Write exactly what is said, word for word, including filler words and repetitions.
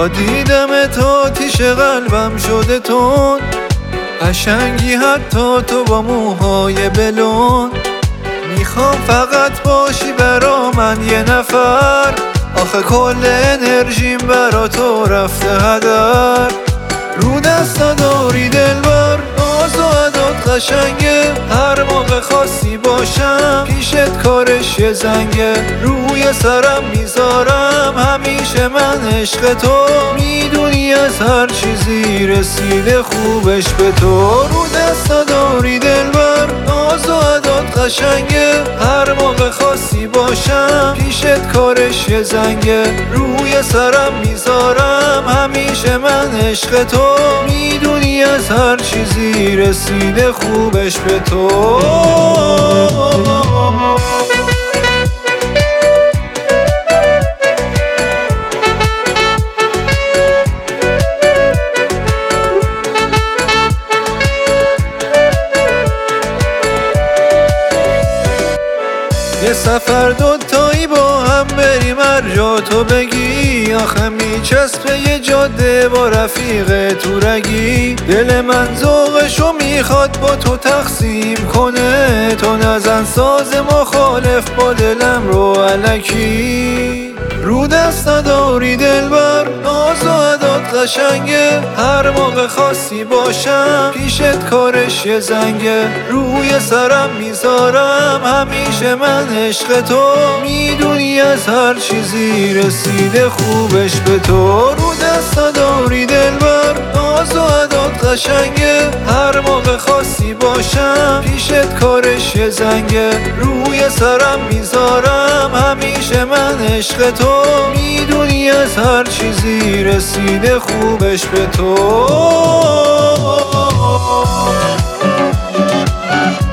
تا دیدمت آتیش قلبم شده تون، قشنگی حتی تو با موهای بلون. میخوام فقط باشی برا من یه نفر، آخه کل انرژیم برا تو رفته هدر. رو دست داری دلبر، ناز و عدات قشنگه، هر موقع خواستی باشم پیشت کارش یه زنگه. روی سرم میذارم همیشه من عشق تو، میدونی از هر چیزی رسیده خوبش به تو. رو دست داری دلبر، ناز و عدات قشنگه، هر موقع خواستی باشم پیشت کارش یه زنگه. روی سرم میذارم همیشه من عشق تو، میدونی از هر چیزی رسیده خوبش به تو. یه سفر دوتایی با هم بریم هر جا تو بگی، آخه میچسبه یه جاده با رفیق تو رگی. دل من ذوقشو میخواد با تو تقسیم کنه، تو نزن ساز مخالف با دلم رو الکی. رو دست نداری دلبر، ناز و عدات قشنگه، هر موقع خواستی باشم پیشت کارش یه زنگه. روی سرم میذارم همیشه من عشق تو، میدونی از هر چیزی رسیده خوبش به تو. رو دست نداری دلبر، ناز و عدات قشنگه، هر موقع خواستی باشم پیشت کارش یه زنگه. روی سرم میذارم همیشه من عشق تو، میدونی از هر چیزی رسیده خوبش به تو.